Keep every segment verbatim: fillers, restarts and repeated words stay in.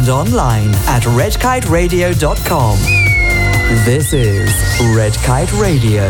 and online at red kite radio dot com. This is Red Kite Radio.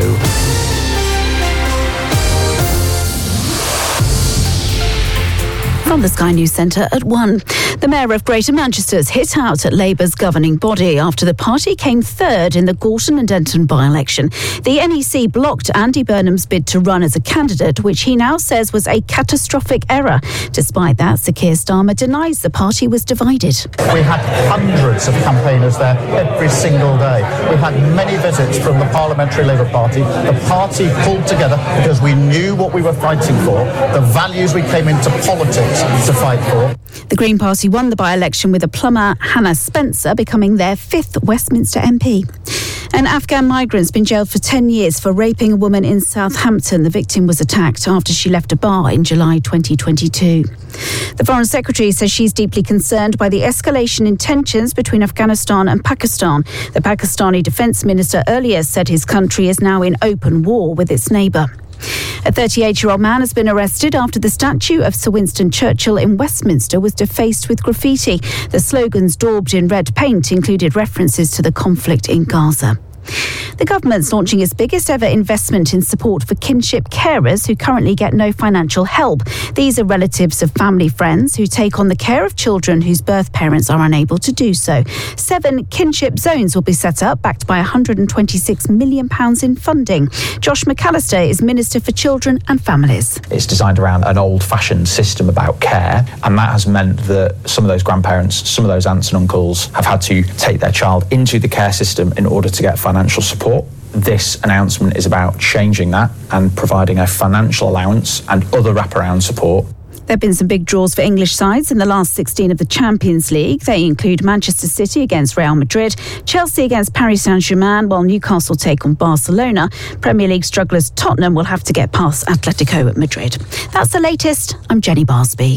From the Sky News Centre at one. The Mayor of Greater Manchester has hit out at Labour's governing body after the party came third in the Gorton and Denton by-election. The N E C blocked Andy Burnham's bid to run as a candidate, which he now says was a catastrophic error. Despite that, Sir Keir Starmer denies the party was divided. We had hundreds of campaigners there every single day. We had many visits from the Parliamentary Labour Party. The party pulled together because we knew what we were fighting for, the values we came into politics to fight for. The Green Party won the by-election with a plumber, Hannah Spencer, becoming their fifth Westminster M P. An Afghan migrant's been jailed for ten years for raping a woman in Southampton. The victim was attacked after she left a bar in July twenty twenty-two. The Foreign Secretary says she's deeply concerned by the escalation in tensions between Afghanistan and Pakistan. The Pakistani Defence Minister earlier said his country is now in open war with its neighbour. A thirty-eight-year-old man has been arrested after the statue of Sir Winston Churchill in Westminster was defaced with graffiti. The slogans daubed in red paint included references to the conflict in Gaza. The government's launching its biggest ever investment in support for kinship carers who currently get no financial help. These are relatives of family friends who take on the care of children whose birth parents are unable to do so. Seven kinship zones will be set up, backed by one hundred twenty-six million pounds in funding. Josh McAllister is Minister for Children and Families. It's designed around an old-fashioned system about care, and that has meant that some of those grandparents, some of those aunts and uncles have had to take their child into the care system in order to get financial support. This announcement is about changing that and providing a financial allowance and other wraparound support. There have been some big draws for English sides in the last sixteen of the Champions League. They include Manchester City against Real Madrid, Chelsea against Paris Saint-Germain, while Newcastle take on Barcelona. Premier League strugglers Tottenham will have to get past Atletico at Madrid. That's the latest. I'm Jenny Barsby.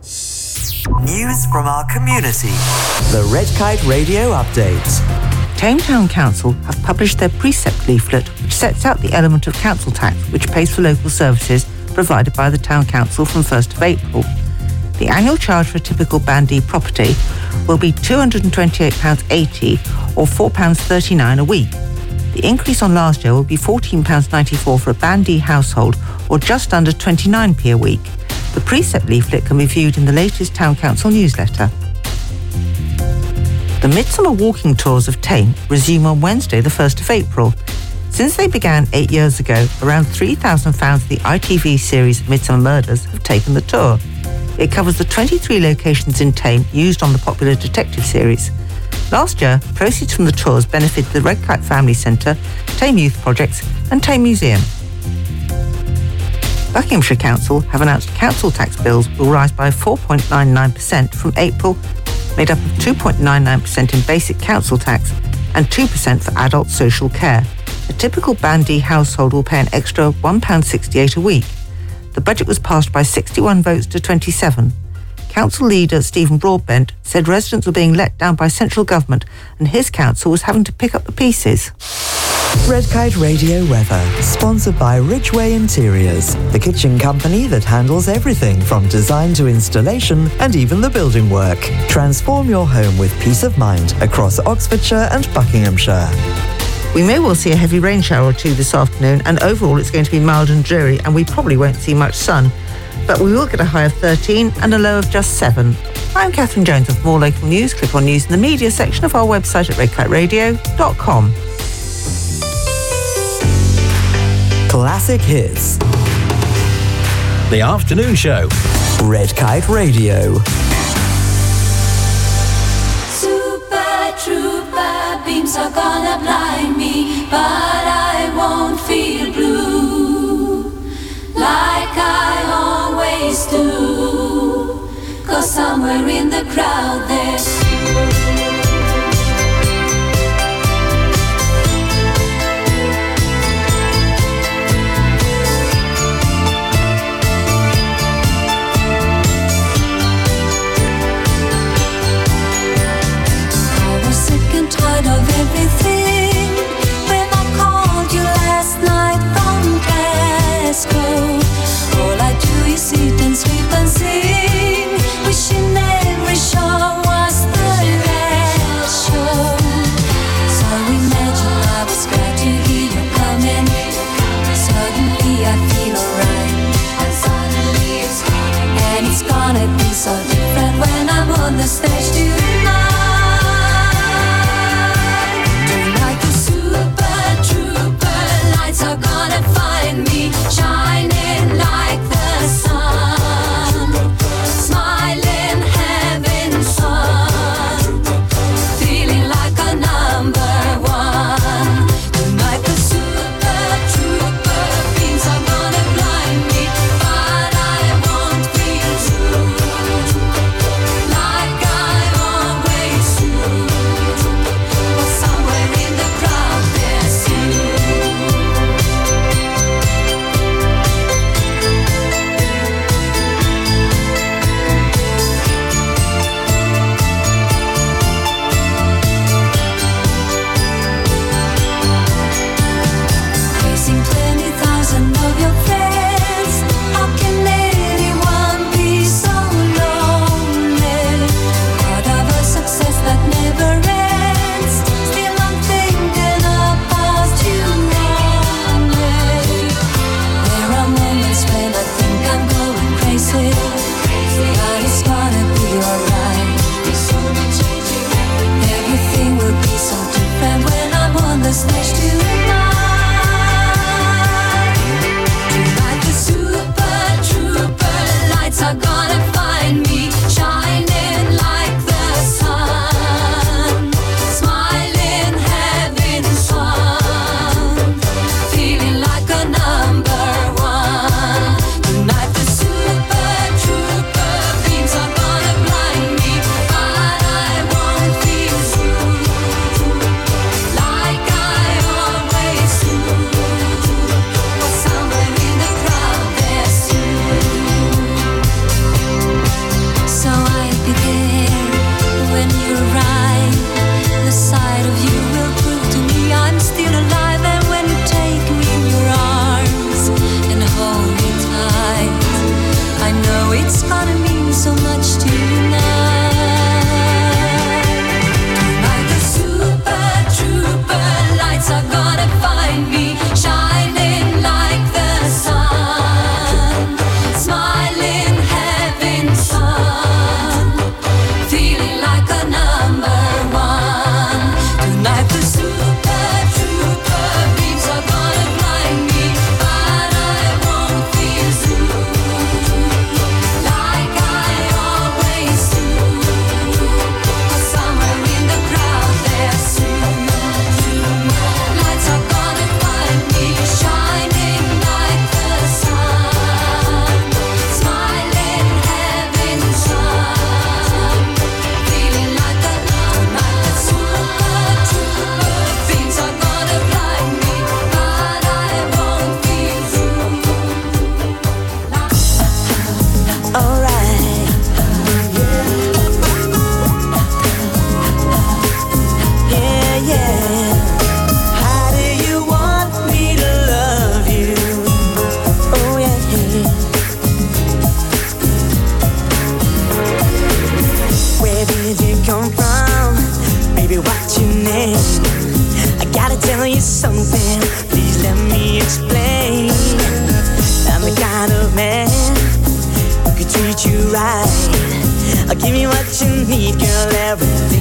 News from our community. The Red Kite Radio Update. Tame Town Council have published their precept leaflet, which sets out the element of council tax which pays for local services provided by the Town Council from first of April. The annual charge for a typical Band D property will be two hundred twenty-eight pounds eighty or four pounds thirty-nine a week. The increase on last year will be fourteen pounds ninety-four for a Band D household or just under twenty-nine p a week. The precept leaflet can be viewed in the latest Town Council newsletter. The Midsummer Walking Tours of Thame resume on Wednesday, the first of April. Since they began eight years ago, around three thousand fans of the I T V series Midsummer Murders have taken the tour. It covers the twenty-three locations in Thame used on the popular detective series. Last year, proceeds from the tours benefited the Red Kite Family Centre, Thame Youth Projects and Thame Museum. Buckinghamshire Council have announced council tax bills will rise by four point nine nine percent from April, made up of two point nine nine percent in basic council tax and two percent for adult social care. A typical Band D household will pay an extra one pound sixty-eight a week. The budget was passed by sixty-one votes to twenty-seven. Council leader Stephen Broadbent said residents were being let down by central government and his council was having to pick up the pieces. Red Kite Radio weather, sponsored by Ridgeway Interiors, the kitchen company that handles everything from design to installation and even the building work. Transform your home with peace of mind across Oxfordshire and Buckinghamshire. We may well see a heavy rain shower or two this afternoon, and overall it's going to be mild and dreary and we probably won't see much sun. But we will get a high of thirteen and a low of just seven. I'm Catherine Jones. And for more local news, click on News in the Media section of our website at red kite radio dot com. Classic hits. The afternoon show. Red Kite Radio. Super trooper beams are gonna blind me, but I won't feel blue like I always do, 'cause somewhere in the crowd there's tired of everything. When I called you last night from Glasgow, all I do is eat and sleep and sing, wishing every show was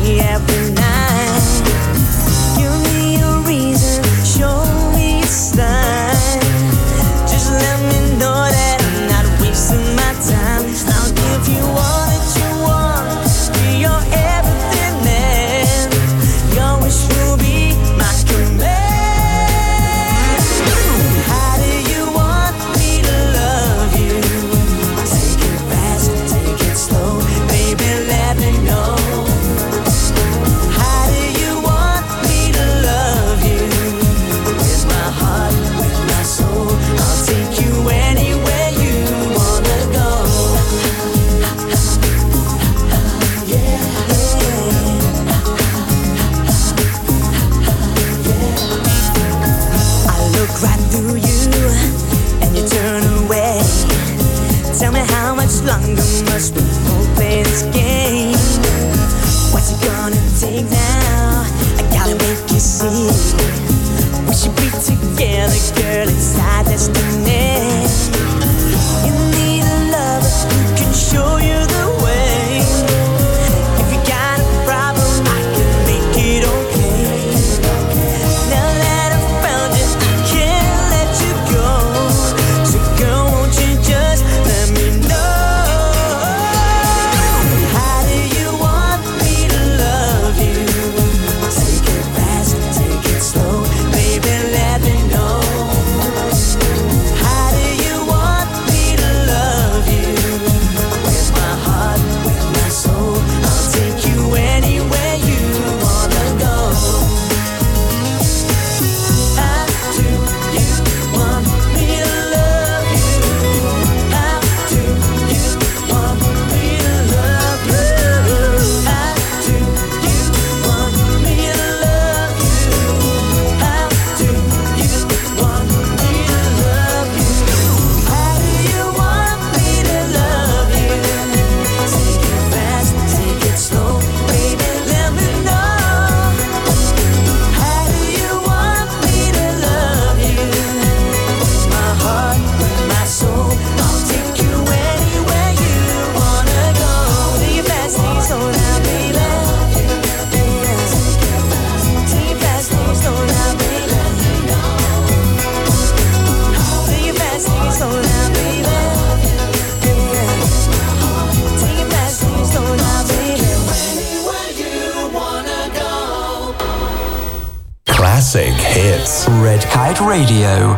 me every night. Give me a reason, show me a sign. Just let me know that I'm not wasting my time. I'll give you all that you want, be your everything, man. Your wish will be my command. How do you want me to love you? Take it fast, take it slow, baby, let me know. How do you want me to love you? With my heart, with my soul, I'll take you anywhere you wanna go. Yeah, I look right through you and you turn away. Tell me how much longer must we both play this game? What's it gonna take now? I gotta make you see. We should be together, girl, it's our destiny. You need a lover who can show you the way. If you got a problem, I can make it okay. Now that I've found you, I can't let you go. So girl, won't you just let me know? How do you want me to love you? Take it fast, take it slow, baby, let me know. How do you want me to love you? With my heart, with my soul, I'll take you anywhere you wanna go. How do you want me to love you? How do you want me to love you? How do you want me to love you? How do you want me to love you? How do you want me to love you? Take it fast, take it slow, baby, let me know. How do you want me to love you? With my heart, with my soul, I'll take you anywhere you wanna go. Take it fast, take it slow now, baby. Take it fast, take it slow now, baby. Take it fast, take it slow now, baby. Take it fast, take it slow now, baby. Anywhere you wanna go. Classic hits. Red Kite Radio.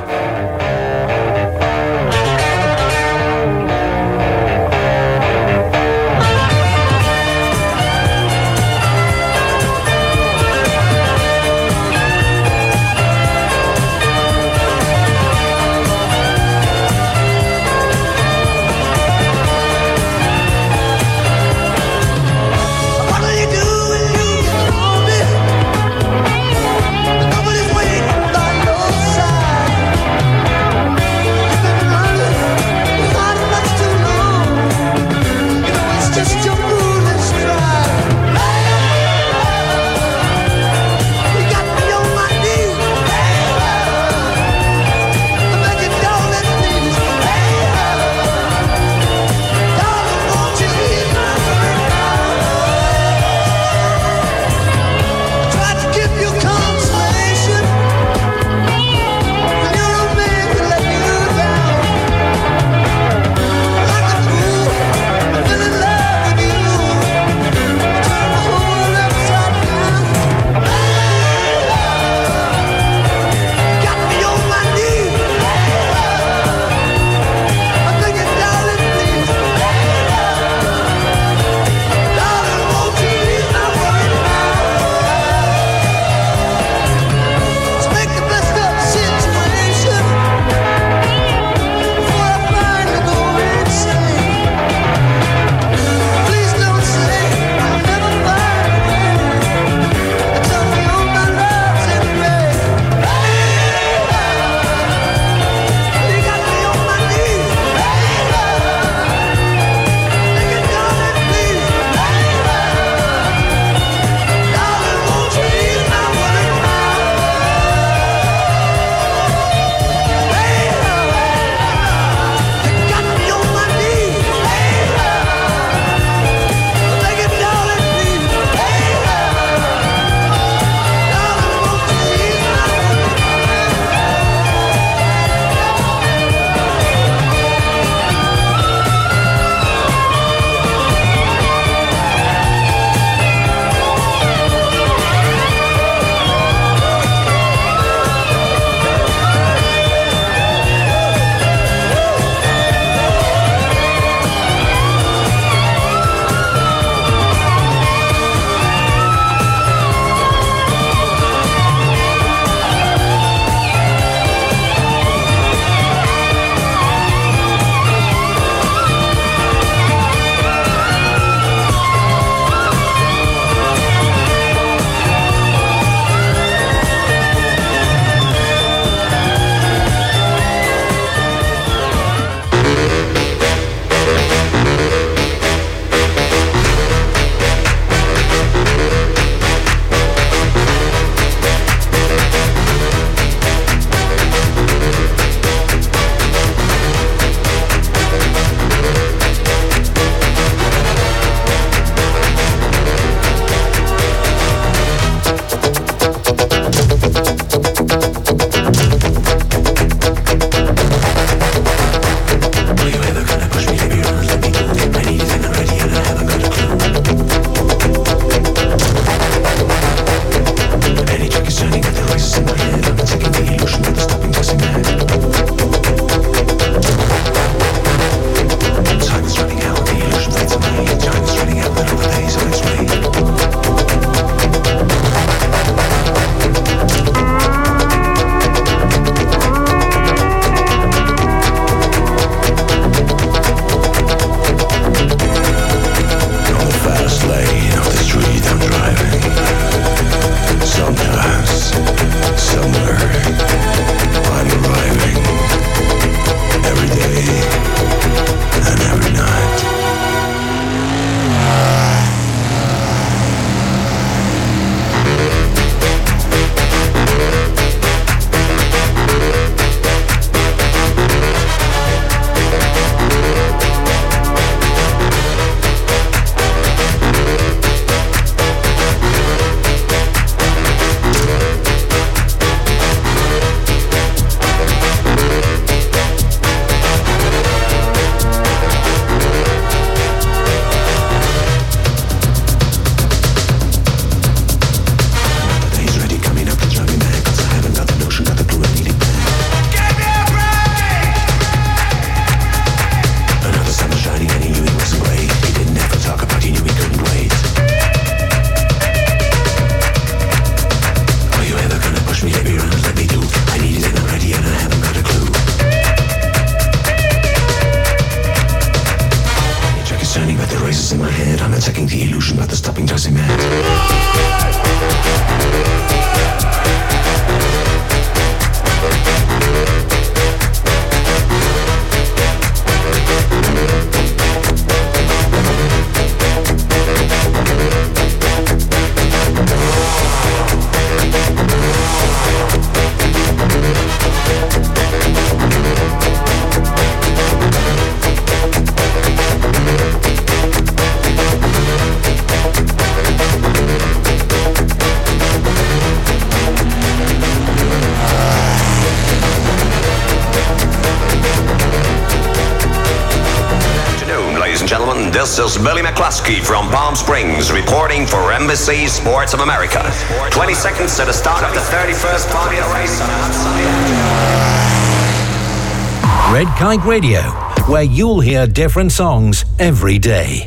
What are you doing? You for me. Nobody's waiting by your side. This is Billy McCluskey from Palm Springs reporting for N B C Sports of America. twenty seconds to the start of the thirty-first Formula race on a Sunday afternoon. Red Kite Radio, where you'll hear different songs every day.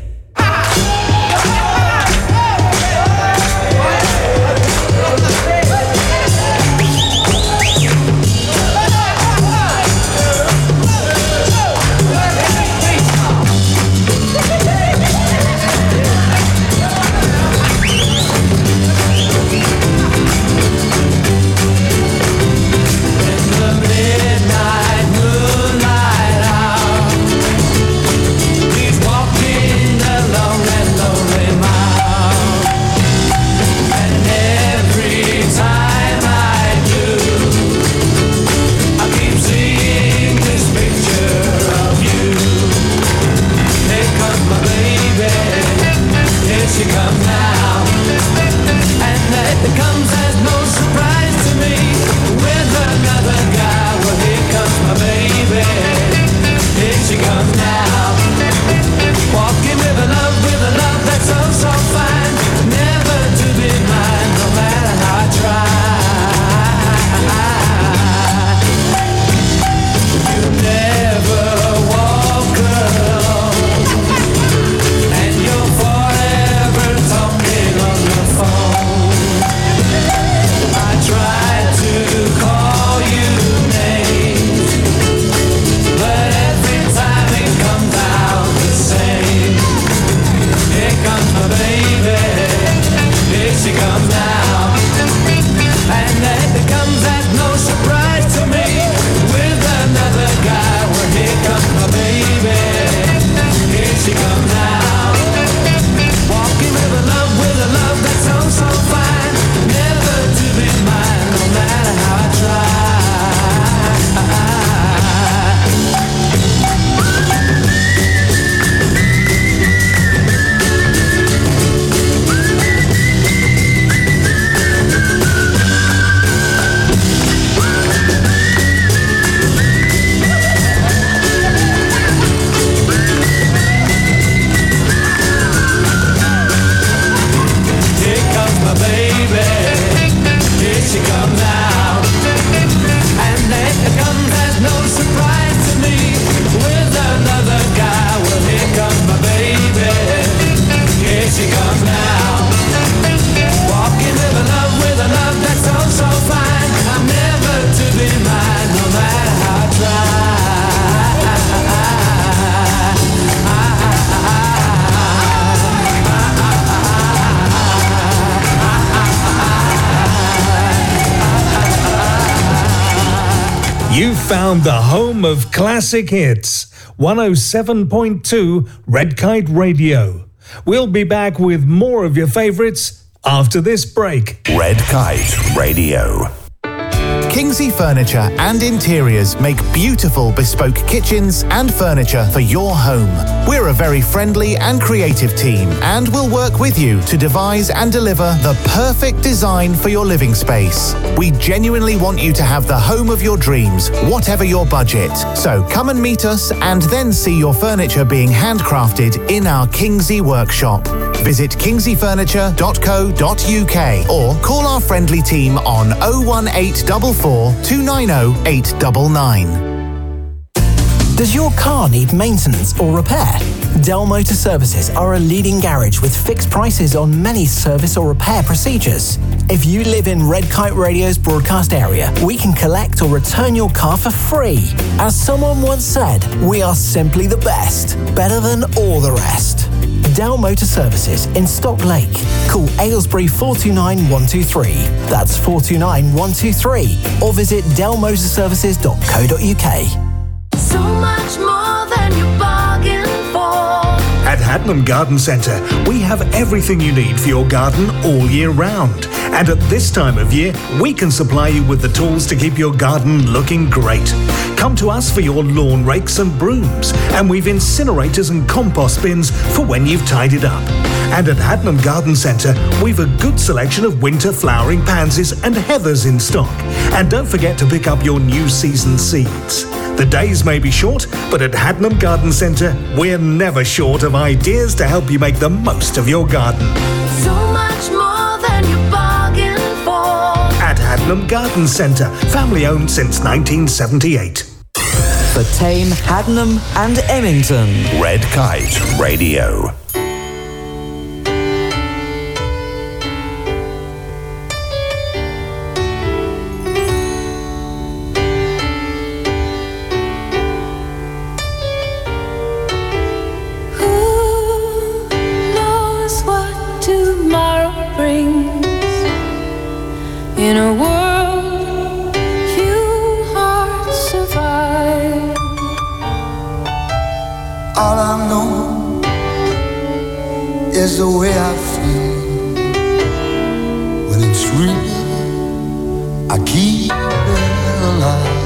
You've found the home of classic hits, one oh seven point two Red Kite Radio. We'll be back with more of your favourites after this break. Red Kite Radio. Kingsley Furniture and Interiors make beautiful bespoke kitchens and furniture for your home. We're a very friendly and creative team and we'll work with you to devise and deliver the perfect design for your living space. We genuinely want you to have the home of your dreams, whatever your budget. So come and meet us and then see your furniture being handcrafted in our Kingsley workshop. Visit kingsley furniture dot co dot uk or call our friendly team on oh one eight four four, two nine oh, eight nine nine. Does your car need maintenance or repair? Dell Motor Services are a leading garage with fixed prices on many service or repair procedures. If you live in Red Kite Radio's broadcast area, we can collect or return your car for free. As someone once said, we are simply the best, better than all the rest. Dell Motor Services in Stock Lake. Call Aylesbury four two nine one two three. That's four two nine one two three. Or visit dell motor services dot co dot uk. So much more than you bargained for. At Hadnam Garden Centre, we have everything you need for your garden all year round. And at this time of year, we can supply you with the tools to keep your garden looking great. Come to us for your lawn rakes and brooms, and we've incinerators and compost bins for when you've tidied up. And at Hadnam Garden Centre, we've a good selection of winter flowering pansies and heathers in stock. And don't forget to pick up your new season seeds. The days may be short, but at Hadnam Garden Centre, we're never short of ideas to help you make the most of your garden. So much more than you bargained for. At Hadnam Garden Centre, family owned since nineteen seventy-eight. For Tame, Hadnam and Emmington. Red Kite Radio. In a world few hearts survive. All I know is the way I feel when it's real. I keep it alive.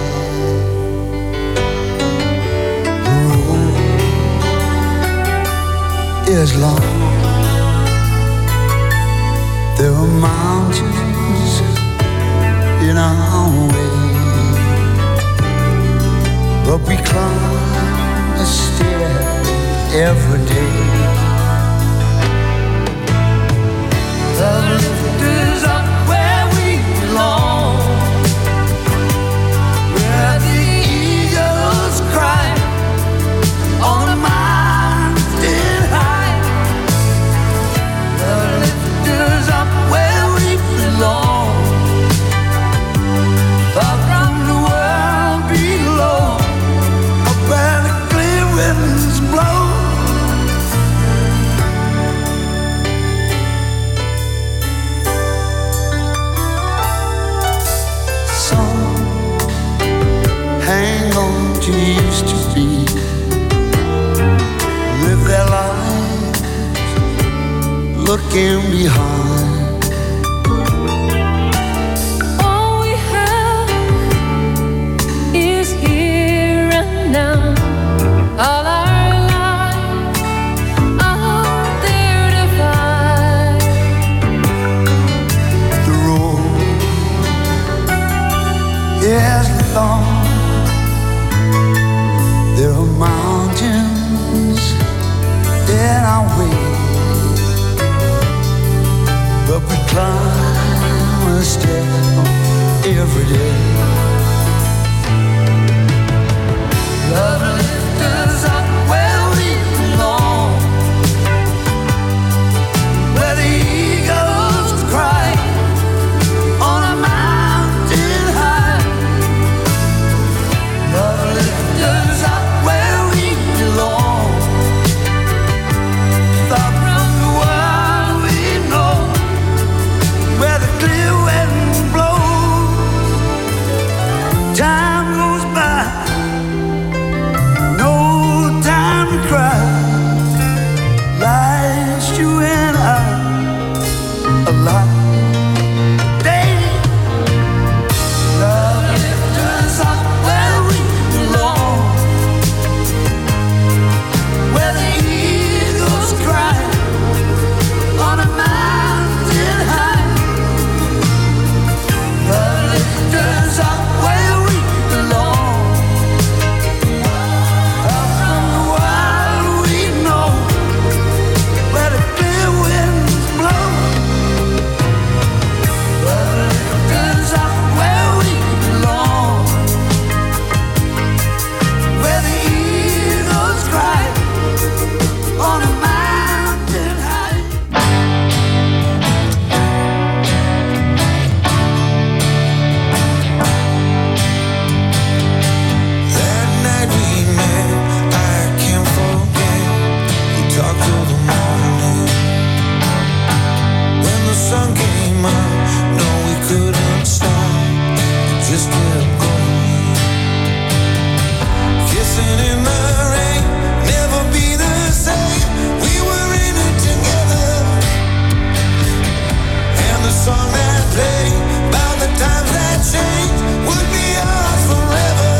The road is long. There are mountains in our way, but we climb a stair every day. The lift is up where we belong, where the eagles cry on the mountain high. The lift is up where we belong, far from the world below, up where the clear winds blow. Some hang on to used to be, live their lives looking behind. Now, all our lives out there to find. The road is long. There are mountains in our way, but we climb a step every day. Love lifts us up where we belong, where the eagles cry on a mountain high. Love lifts us up where we belong, far from the world we know, where the clear winds blow. Time goes by, no song that played about the times that changed would be ours forever.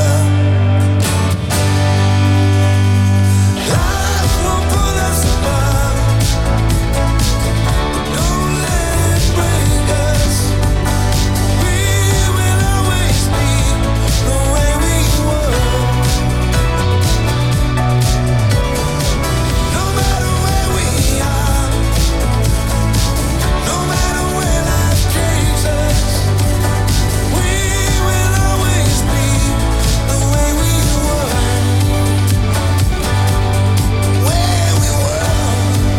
Life won't pull us apart. Don't let it break us. We will always be the way we were. No matter where we are, no matter where life takes us, we will always be the way we were. Where we were.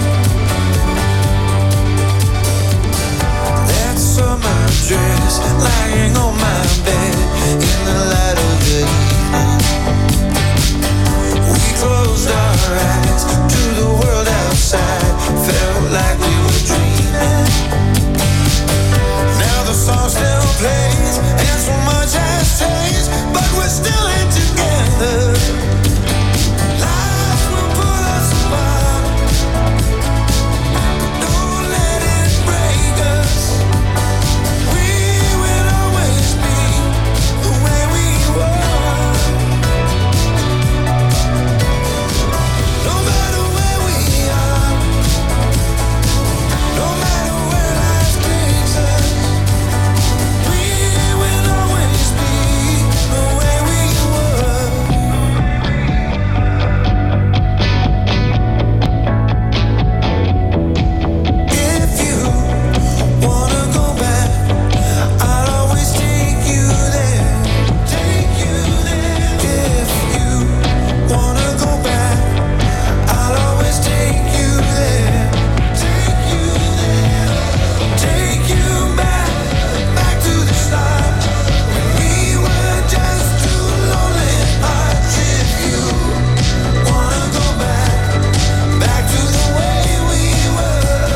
That summer dress lying on my bed in the light of the evening. We closed our eyes to the world outside, felt like we were dreaming. Now the song still plays, and so much has changed, but we're still in together. Life will pull us apart. Don't let it break us. We will always be the way we were. No matter where we are, no matter where life takes us, we will always be the way we were. If you wanna go back, I'll always take you there, take you there. If you wanna go back, I'll always take you there, take you there, take you back, back to the start when we were just two lonely hearts. If you wanna go back, back to the way we were.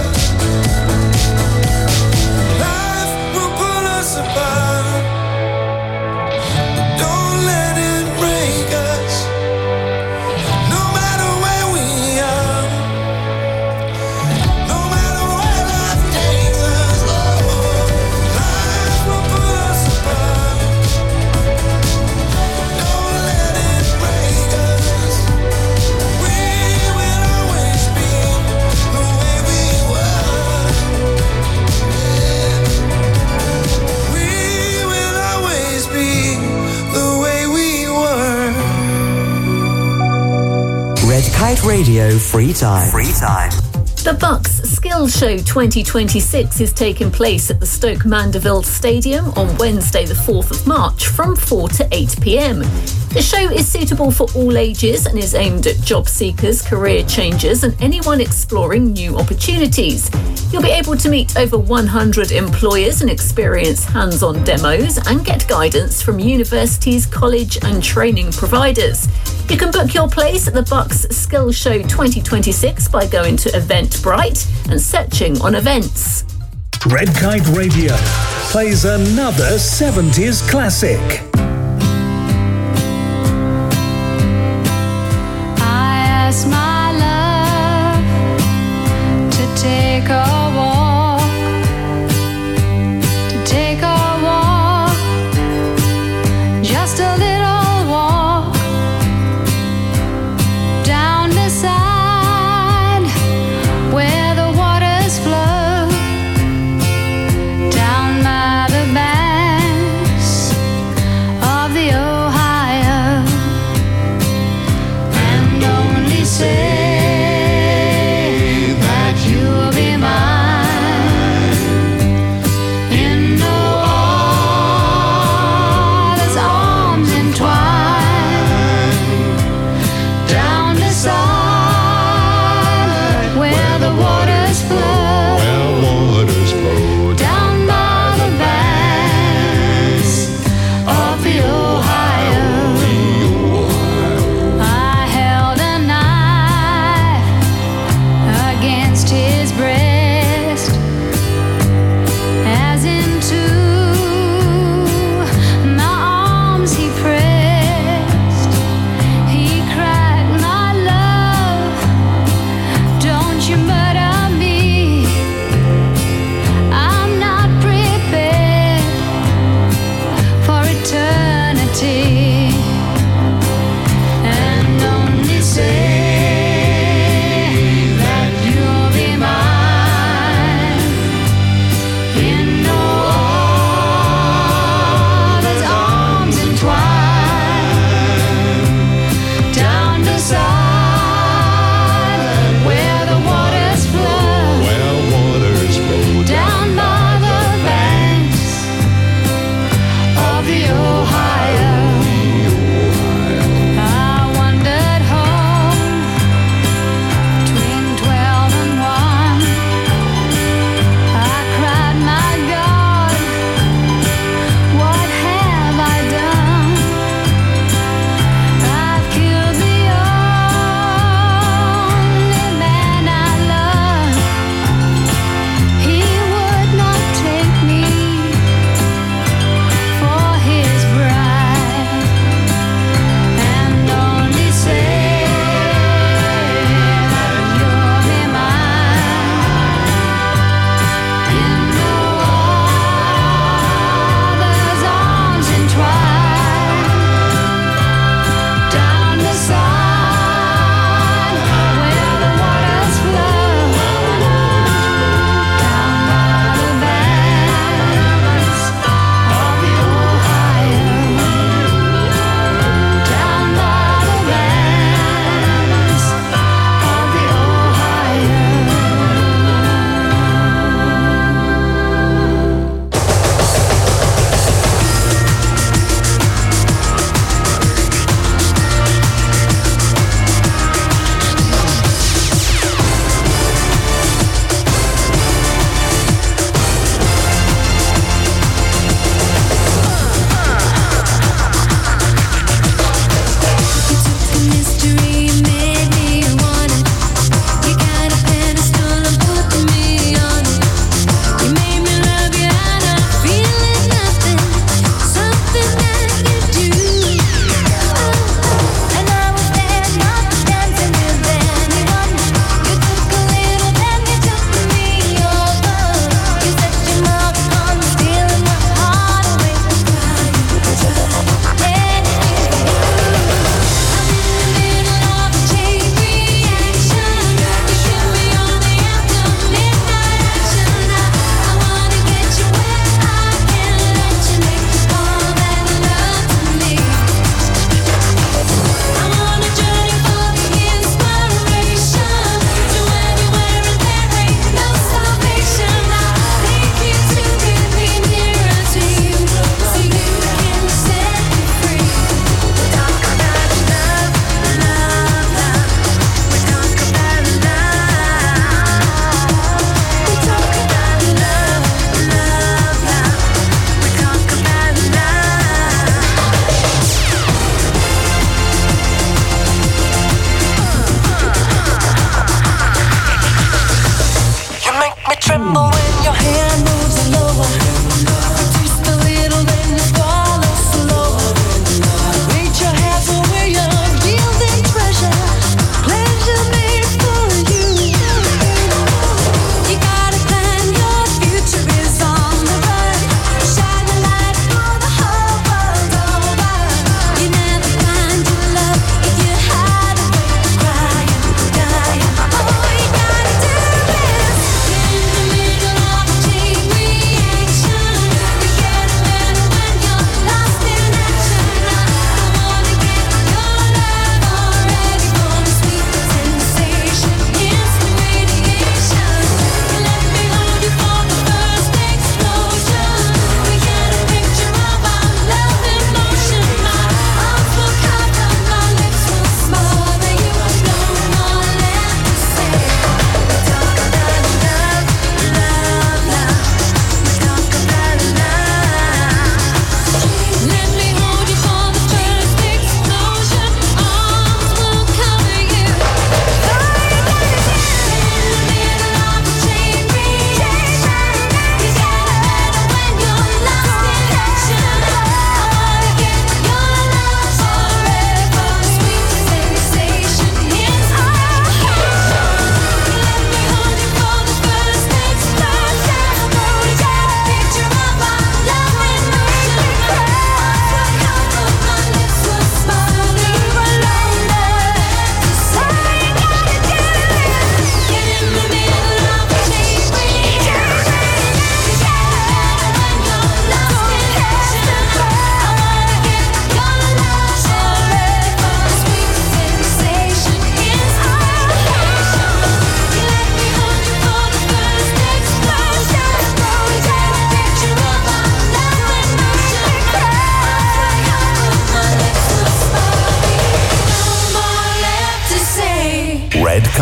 Life will pull us apart. Don't let it break us. No matter where we are, no matter where life takes us, oh, life will pull us apart. Don't let it break us. We will always be the way we were. We will always be the way we were. Red Kite Radio Free Time. Free Time. The Bucks Skills Show twenty twenty-six is taking place at the Stoke Mandeville Stadium on Wednesday the fourth of March from four to eight p.m. The show is suitable for all ages and is aimed at job seekers, career changers and anyone exploring new opportunities. You'll be able to meet over one hundred employers and experience hands-on demos and get guidance from universities, college and training providers. You can book your place at the Bucks Skills Show twenty twenty-six by going to Eventbrite and searching on events. Red Kite Radio plays another seventies classic. I asked my love to take a walk, to take a walk, just a little walk down the side where the waters flow, down by the banks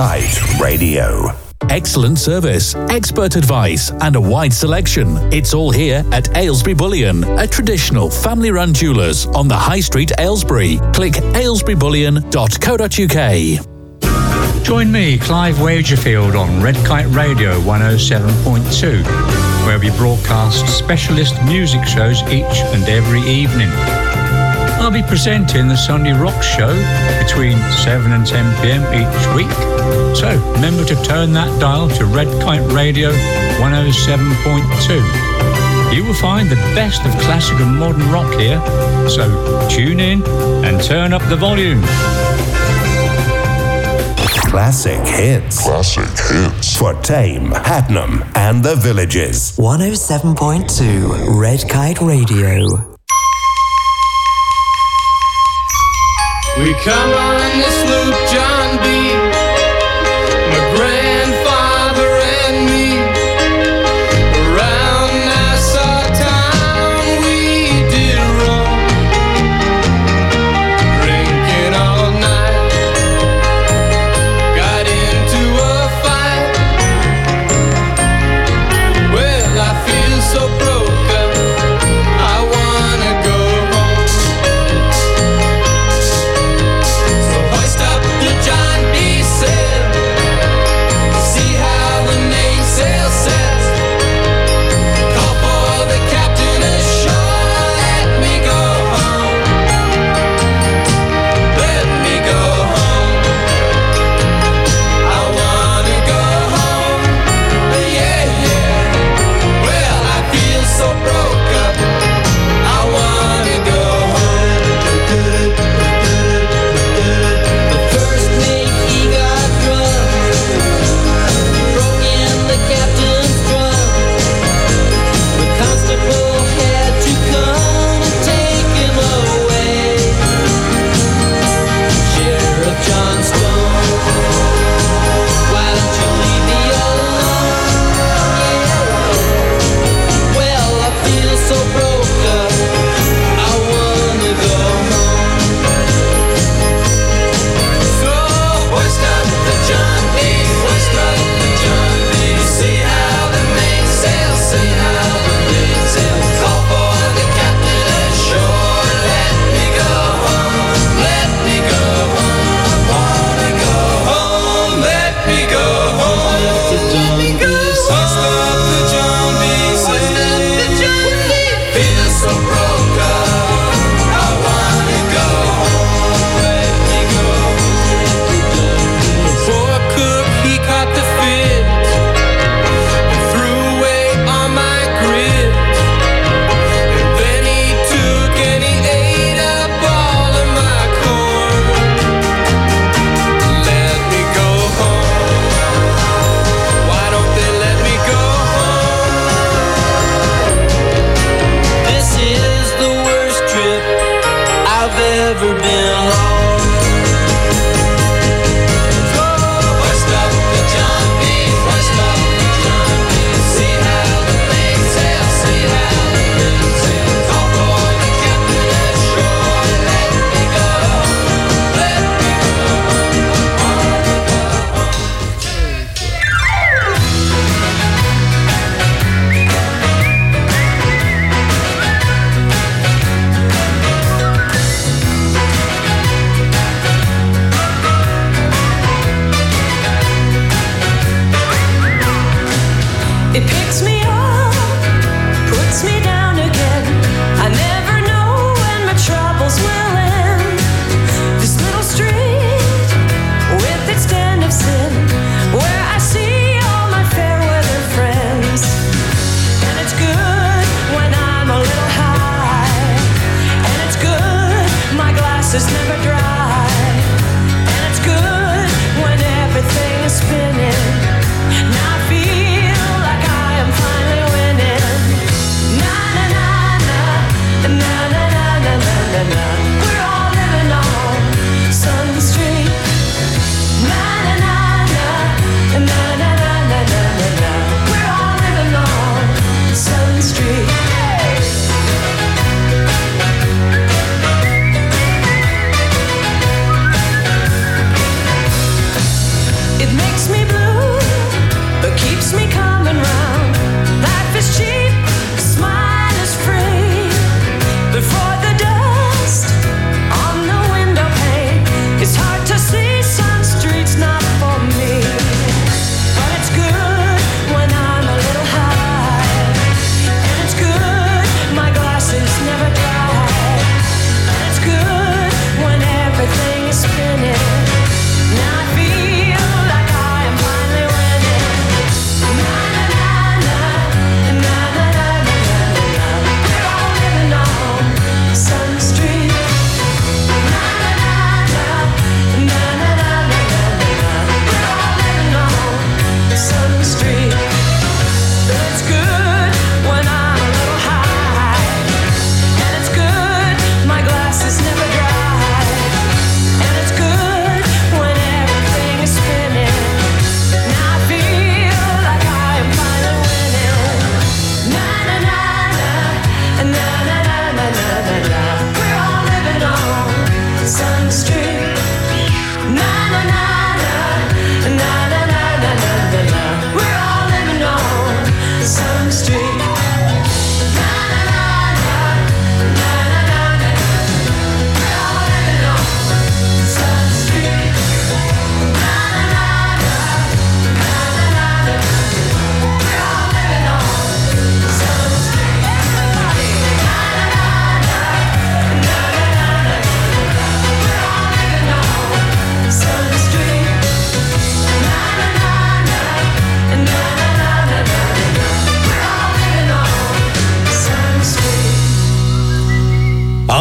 Kite Radio. Excellent service, expert advice, and a wide selection. It's all here at Aylesbury Bullion, a traditional family-run jewellers on the High Street, Aylesbury. Click aylesbury bullion dot co dot uk. Join me, Clive Wagerfield, on Red Kite Radio one oh seven point two, where we broadcast specialist music shows each and every evening. I'll be presenting the Sunday Rock Show between seven and ten p.m. each week. So remember to turn that dial to Red Kite Radio one oh seven point two. You will find the best of classic and modern rock here. So tune in and turn up the volume. Classic hits. Classic hits. For Tame, Hadnam, and the Villages. one oh seven point two Red Kite Radio. We come on this loop, John B. My grandfather and me. Around Nassau town we did roam, drinking all night. Got into a fight. Well, I feel so broken, I wanna go home. So hoist up the John B.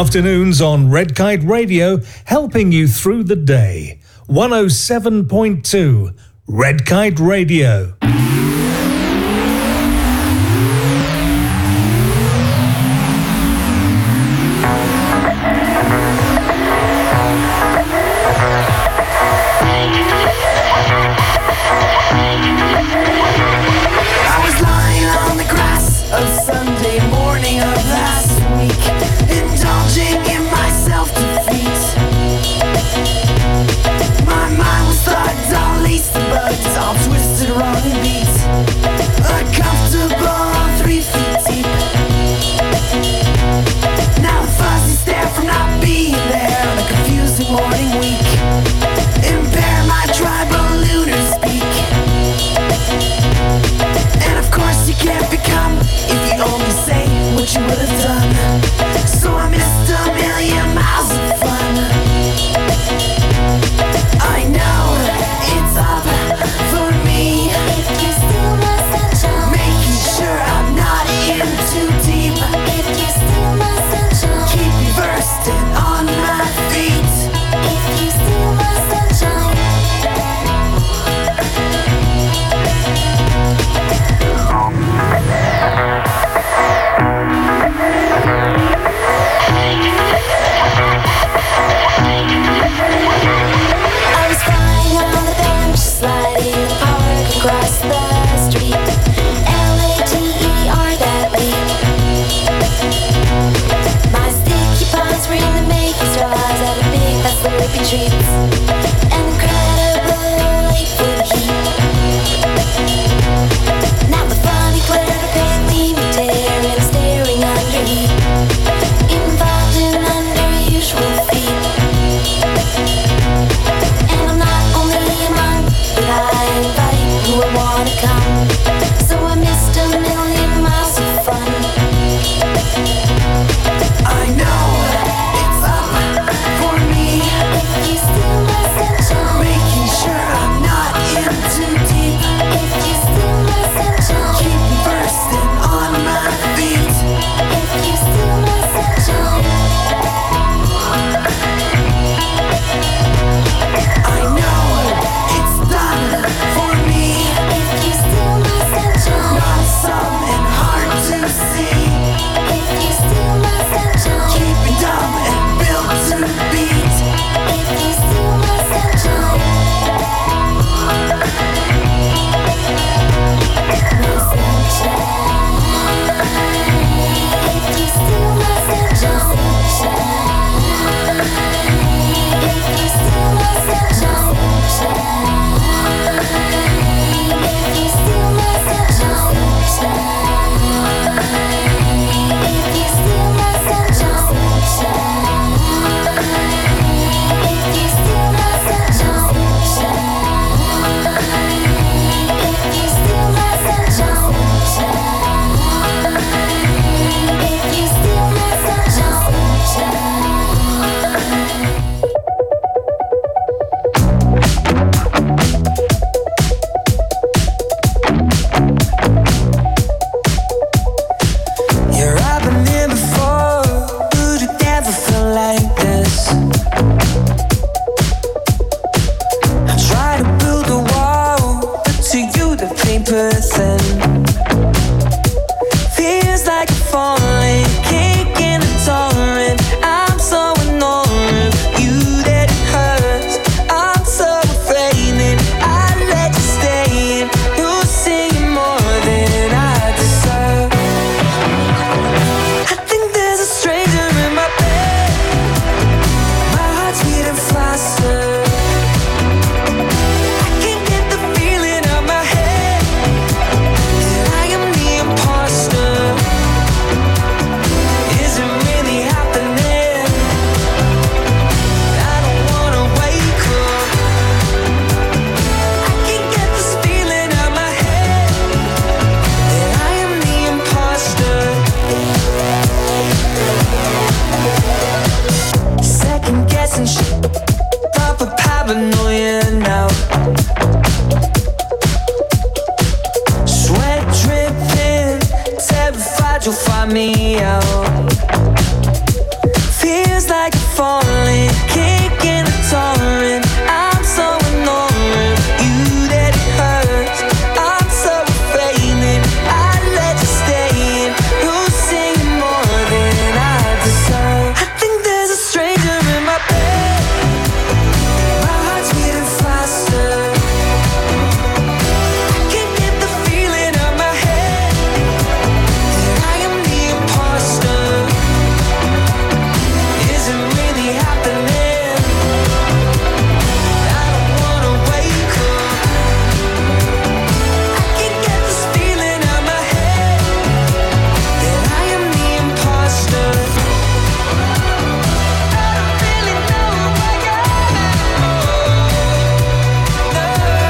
Afternoons on Red Kite Radio, helping you through the day. one oh seven point two Red Kite Radio. you'll find me out. Feels like you're falling, kicking the torrent. I'm so annoying, you that it hurts. I'm so afraid that I let you stay in. Who's singing more than I deserve? I think there's a stranger in my bed. My heart's beating faster. I can't get the feeling out my head that I am the imposter. Is it really happening? I don't wanna wake up. I can't get this feeling out my head that I am the imposter. I don't really know who I am. No.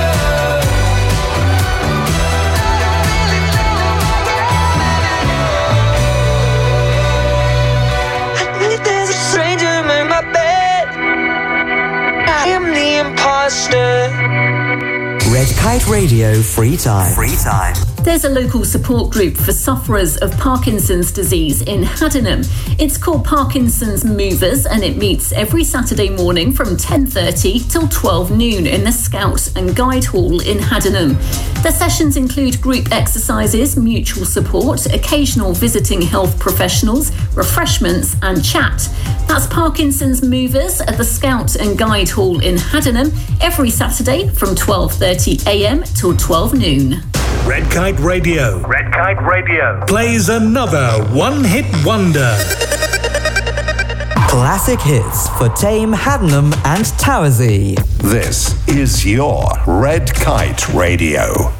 I think there's a stranger in my bed. I am the imposter. Red Kite Radio Free Time. Free Time. There's a local support group for sufferers of Parkinson's disease in Haddenham. It's called Parkinson's Movers, and it meets every Saturday morning from ten thirty till twelve noon in the Scout and Guide Hall in Haddenham. The sessions include group exercises, mutual support, occasional visiting health professionals, refreshments and chat. That's Parkinson's Movers at the Scout and Guide Hall in Haddenham every Saturday from twelve thirty a m till twelve noon. Red Kite Radio Red Kite Radio plays another one-hit wonder. Classic hits for Tame, Haddenham and Towersey. This is your Red Kite Radio.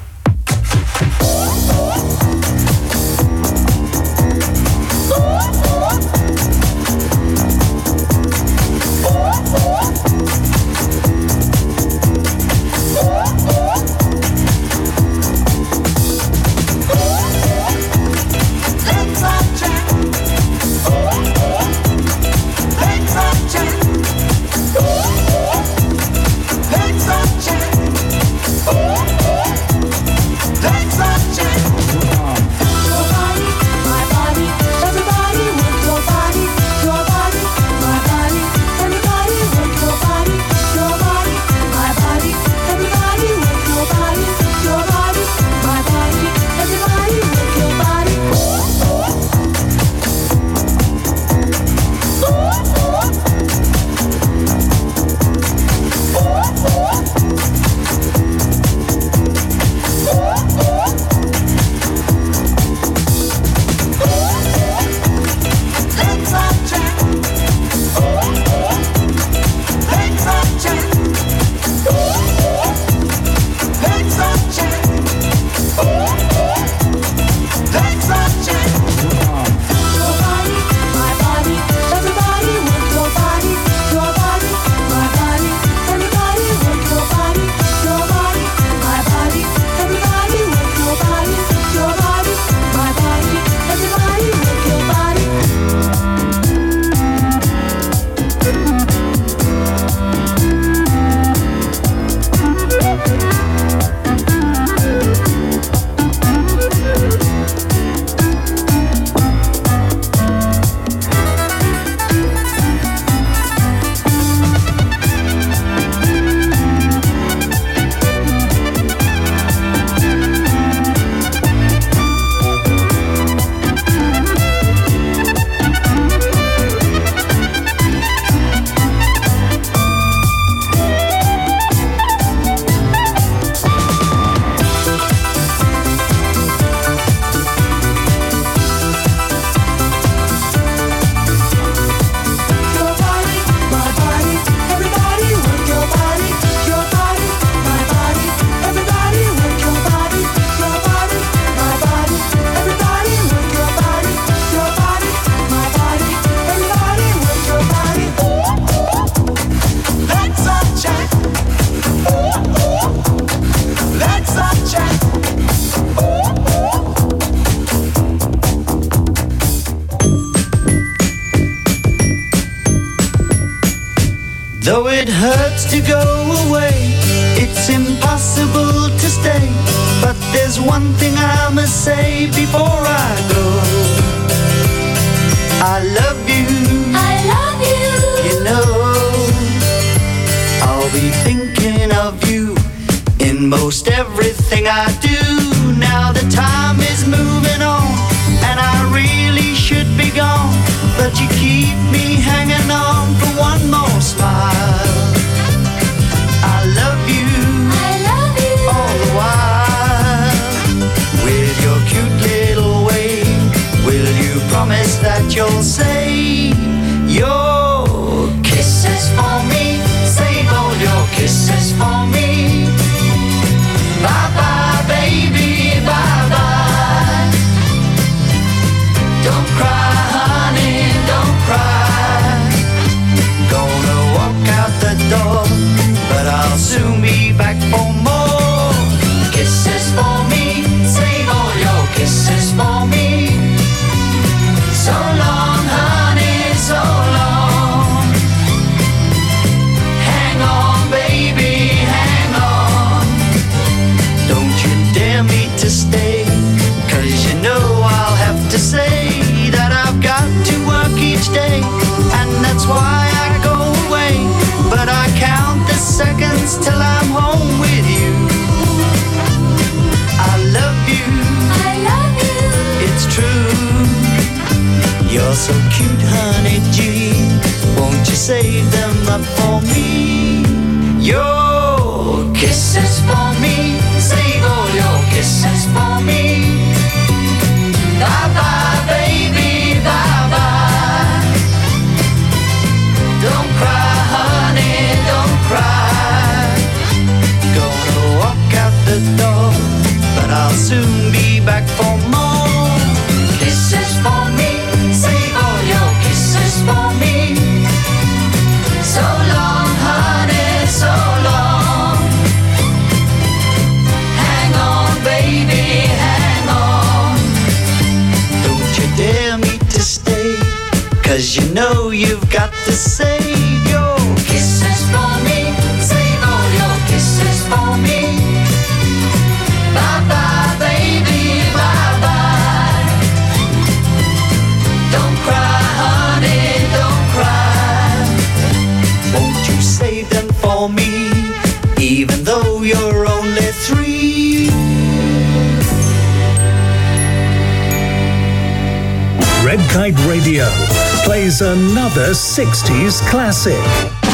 Though it hurts to go away, it's impossible to stay. But there's one thing I must say before I go. I love you. I love most everything I do. Now the time is moving on, and I really should be gone, but you keep me hanging on for one more smile. I love you, I love you all the while. With your cute little way, will you promise that you'll save your kisses for me? Save all your kisses for me. Bye bye, baby, bye bye. Don't cry, honey, don't cry. Gonna walk out the door, but I'll soon be back for more kisses for me. Save all your kisses for me. So long, honey, so long. Hang on, baby, hang on. Don't you dare me to stay, 'cause you know I'll have to say that I've got to work each day, and that's why I go away. But I count the seconds till I'm home with you. I love you, I love you, it's true. You're so cute, honey G, won't you save them up for me? Your kisses for me, save all your kisses for me. Bye bye, baby, bye bye. Don't cry, honey, don't cry. Gonna walk out the door, but I'll soon be back for more kisses for me. Save all your kisses for me. So long, honey, so long. Hang on, baby, hang on. Don't you dare me to stay, 'cause you know you've got to save your kisses for me. Save all your kisses for me. Bye bye, baby, bye bye. Don't cry, honey, don't cry. Won't you save them for me, even though you're only three? Red Kite Radio plays another sixties classic.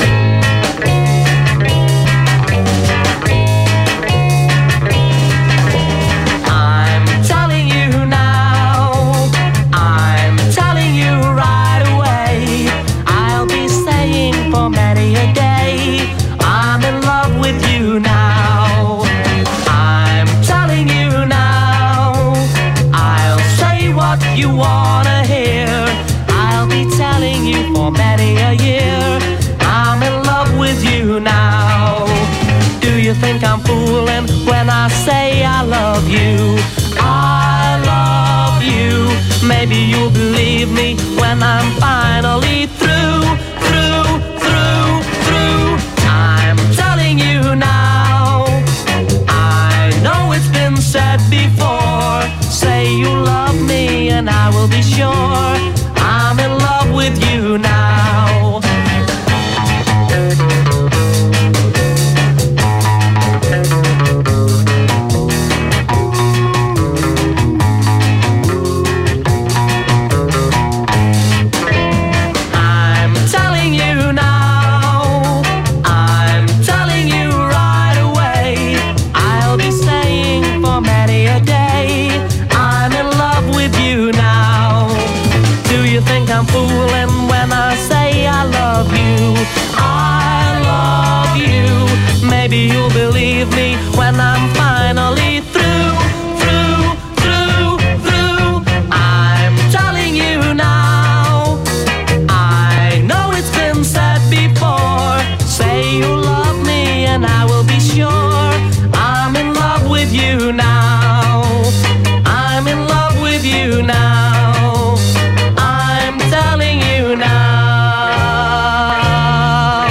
I'm telling you now, I'm telling you right away, I'll be staying for many a day. I'm in love with you now. I'm telling you now, I'll say what you wanna hear. I'll be telling you for many a year, I'm in love with you now. Do you think I'm fooling when I say I love you? I love you. Maybe you'll believe me when I'm finally through, through, through, through. I'm telling you now, I know it's been said before. Say you love me and I will be sure I'm in love with you now. I'm telling you now, I'm telling you right away, I'll be staying for many a day. I'm in love with you now. Do you think I'm fooling when I say I love you? I love you. Maybe you'll believe me when I'm finally through, through, through, through. I'm telling you now, I know it's been said before. Say you love me and I will be sure I'm in love with you now. I'm in love with you now. I'm telling you now.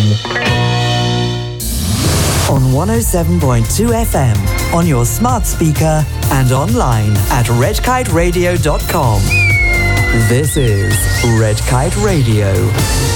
On one oh seven point two F M, on your smart speaker and online at red kite radio dot com. This is Red Kite Radio.